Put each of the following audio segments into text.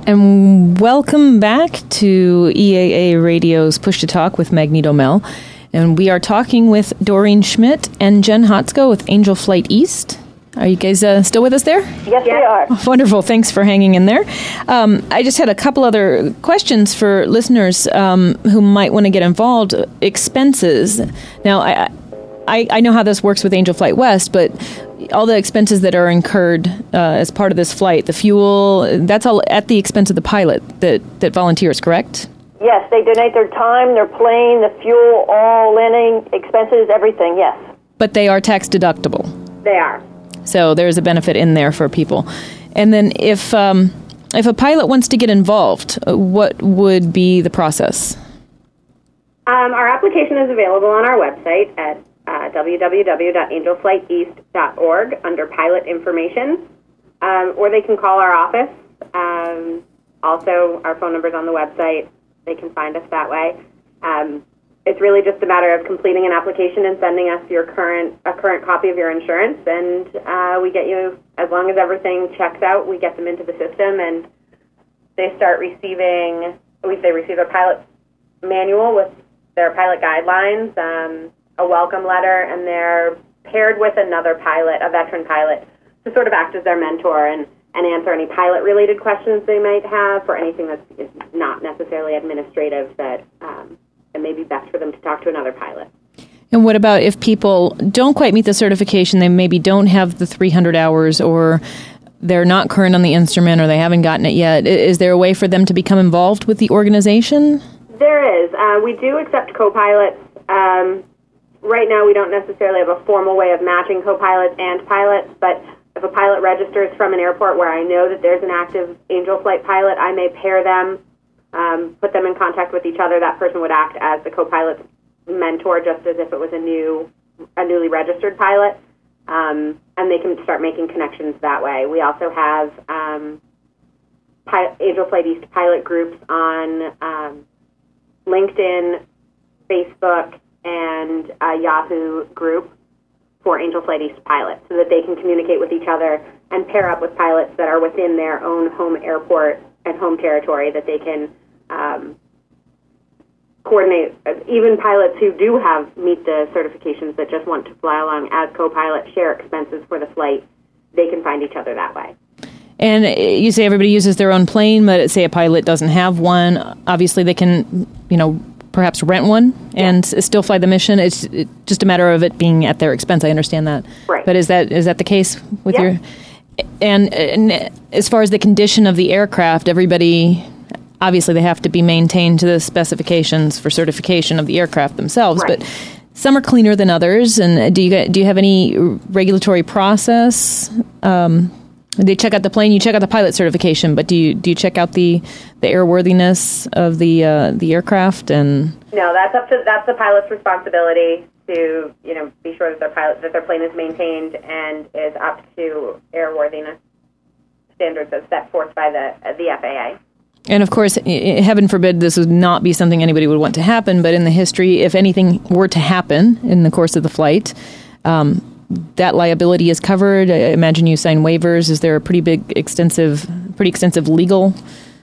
And welcome back to EAA Radio's Push to Talk with Magneto Mel. And we are talking with Doreen Schmidt and Jen Hotsko with Angel Flight East. Are you guys still with us there? Yes, we are. Wonderful. Thanks for hanging in there. I just had a couple other questions for listeners who might want to get involved. Expenses. Now, I know how this works with Angel Flight West, but all the expenses that are incurred as part of this flight, the fuel, that's all at the expense of the pilot that volunteers, correct? Yes, they donate their time, their plane, the fuel, all landing expenses, everything, yes. But they are tax deductible. They are. So there's a benefit in there for people. And then if a pilot wants to get involved, what would be the process? Our application is available on our website at www.angelflighteast.org under pilot information, or they can call our office. Also, our phone number's on the website. They can find us that way. It's really just a matter of completing an application and sending us a current copy of your insurance, and we get you, as long as everything checks out, we get them into the system, and they start receiving, they receive a pilot manual with their pilot guidelines, a welcome letter, and they're paired with another pilot, a veteran pilot, to sort of act as their mentor and answer any pilot-related questions they might have for anything that's not necessarily administrative that it may be best for them to talk to another pilot. And what about if people don't quite meet the certification, they maybe don't have the 300 hours, or they're not current on the instrument, or they haven't gotten it yet? Is there a way for them to become involved with the organization? There is. We do accept co-pilots. Right now, we don't necessarily have a formal way of matching co-pilots and pilots, but if a pilot registers from an airport where I know that there's an active Angel Flight pilot, I may pair them, put them in contact with each other. That person would act as the co-pilot's mentor, just as if it was a newly registered pilot, and they can start making connections that way. We also have Angel Flight East pilot groups on LinkedIn, Facebook, and a Yahoo group for Angel Flight East pilots, so that they can communicate with each other and pair up with pilots that are within their own home airport and home territory, that they can coordinate. Even pilots who do meet the certifications that just want to fly along as co-pilot, share expenses for the flight, they can find each other that way. And you say everybody uses their own plane, but say a pilot doesn't have one, obviously they can, perhaps rent one and still fly the mission. It's just a matter of it being at their expense. I understand that. Right. But is that the case with your... And as far as the condition of the aircraft, everybody, obviously they have to be maintained to the specifications for certification of the aircraft themselves, right. But some are cleaner than others. And do you have any regulatory process? They check out the plane, you check out the pilot certification, but do you check out the airworthiness of the aircraft? And no, that's the pilot's responsibility to be sure that their plane is maintained and is up to airworthiness standards as set forth by the FAA. And of course, heaven forbid this would not be something anybody would want to happen, but in the history, if anything were to happen in the course of the flight, that liability is covered. I imagine you sign waivers. Is there a pretty extensive legal,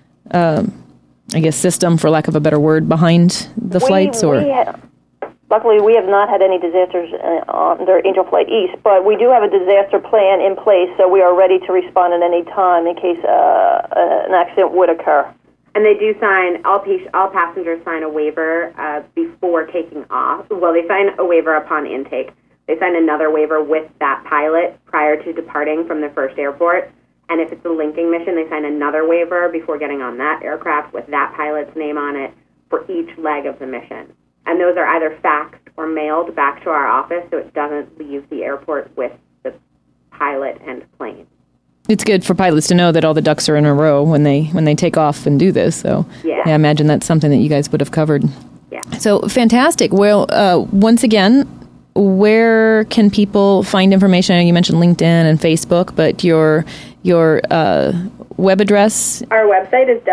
system, for lack of a better word, behind the flights? Luckily, we have not had any disasters under Angel Flight East, but we do have a disaster plan in place, so we are ready to respond at any time in case an accident would occur. And they do sign, all passengers sign a waiver before taking off. Well, they sign a waiver upon intake. They sign another waiver with that pilot prior to departing from the first airport. And if it's a linking mission, they sign another waiver before getting on that aircraft with that pilot's name on it for each leg of the mission. And those are either faxed or mailed back to our office, so it doesn't leave the airport with the pilot and plane. It's good for pilots to know that all the ducks are in a row when they take off and do this. So yeah, I imagine that's something that you guys would have covered. Yeah. So fantastic. Well, once again, where can people find information? I know you mentioned LinkedIn and Facebook, but your web address? Our website is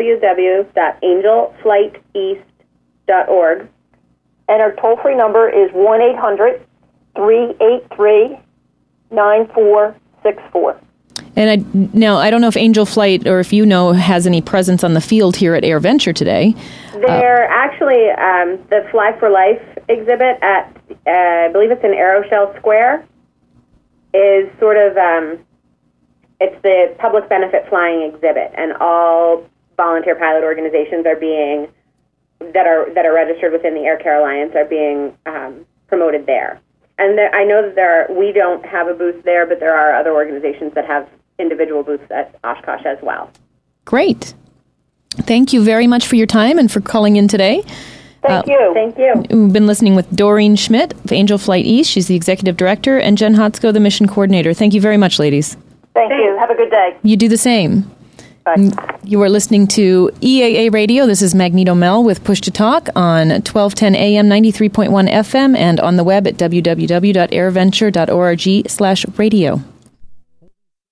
www.angelflighteast.org. And our toll-free number is 1-800-383-9464. And now, I don't know if Angel Flight, or if you know, has any presence on the field here at AirVenture today. They're actually the Fly for Life exhibit at, I believe it's in Aeroshell Square, is sort of, it's the public benefit flying exhibit, and all volunteer pilot organizations are being, that are registered within the Air Care Alliance are being promoted there. And I know that we don't have a booth there, but there are other organizations that have individual booths at Oshkosh as well. Great. Thank you very much for your time and for calling in today. Thank you. Thank you. We've been listening with Doreen Schmidt of Angel Flight East. She's the executive director, and Jen Hotsko, the mission coordinator. Thank you very much, ladies. Thank you. Have a good day. You do the same. Bye. You are listening to EAA Radio. This is Magneto Mel with Push to Talk on 1210 AM, 93.1 FM, and on the web at www.airventure.org/radio.